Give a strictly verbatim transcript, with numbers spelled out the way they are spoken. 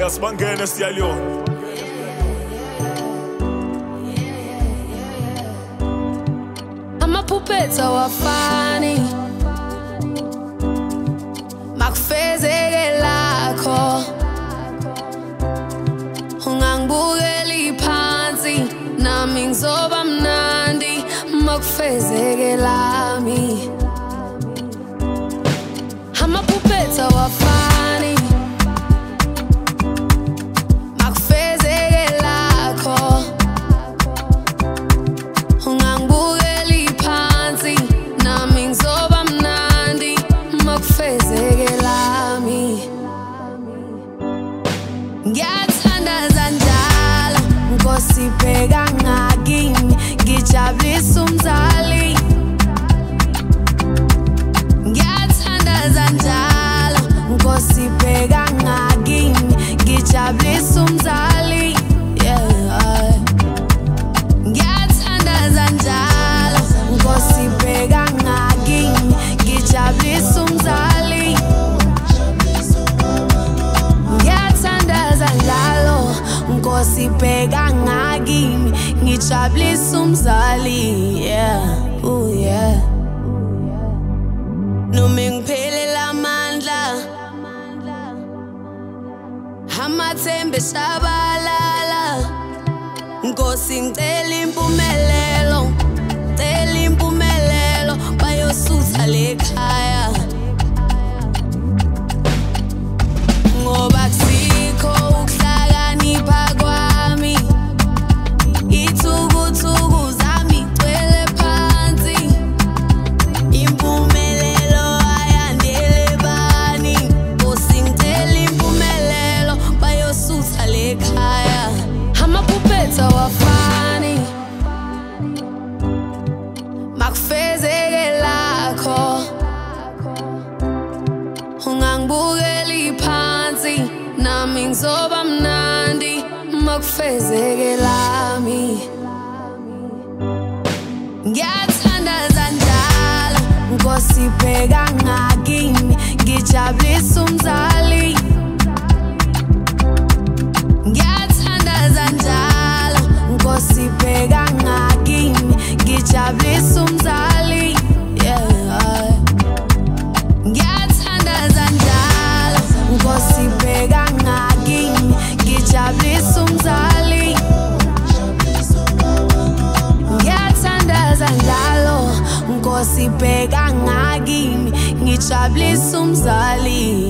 asibangene siyaliyona. Amaphuphethu awafani makufezeke lakho, ungangibukeli phansi nami ngizoba mnandi makufezeke lami. Amaphuphethu awafani makufezeke lakho, ungangibukeli phansi nami ngizoba mnandi makufezeke lami. Ngiyathandaza njalo Nkosi ibheka ngakini, ngijabulisa umzali. Ngiyathandaza njalo Nkosi ibheka ngakini, ngijabulisa umzali. Yeah. Ngiyathandaza njalo Nkosi ibheka ngakini, ngijabulisa umzali. Ngiyathandaza njalo Nkosi ibheka ngakini, ngijabulisa umzali. Yeah, ooh yeah. Noma ngiphelela amandla, amathemba eshabalala, Nkosi ngicela impumelelo, ngicela impumelelo, bayosutha lekhaya. Ngoba kusikho ukuhlakanipha kwami, ithukuthuku zami gcwele phansi, impumelelo ayandele bani. Nkosi ngicela impumelelo, bayosutha lekhaya. Amaphuphethu awafani makufezeke lakho, ungangibukeli phansi nami ngizoba mnandi makufezeke lami. Ngiyathandaza njalo Nkosi ibheka ngakini, ngijabulisa umzali. Ngiyathandaza njalo Nkosi ibheka ngakini, ngijabulisa umzali. Yeah. Ngiyathandaza njalo Nkosi ibheka ngakini, ngijabulisa umzali. Ngiyathandaza njalo Nkosi ibheka ngakini, ngijabulisa umzali.